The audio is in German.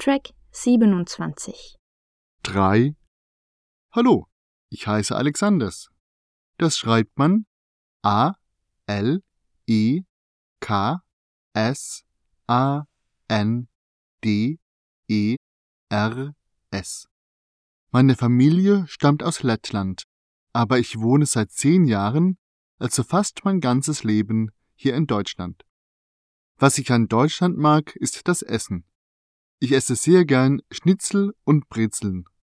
Track 27. 3. Hallo, ich heiße Alexanders. Das schreibt man A-L-E-K-S-A-N-D-E-R-S. Meine Familie stammt aus Lettland, aber ich wohne seit 10 Jahren, also fast mein ganzes Leben, hier in Deutschland. Was ich an Deutschland mag, ist das Essen. Ich esse sehr gern Schnitzel und Brezeln.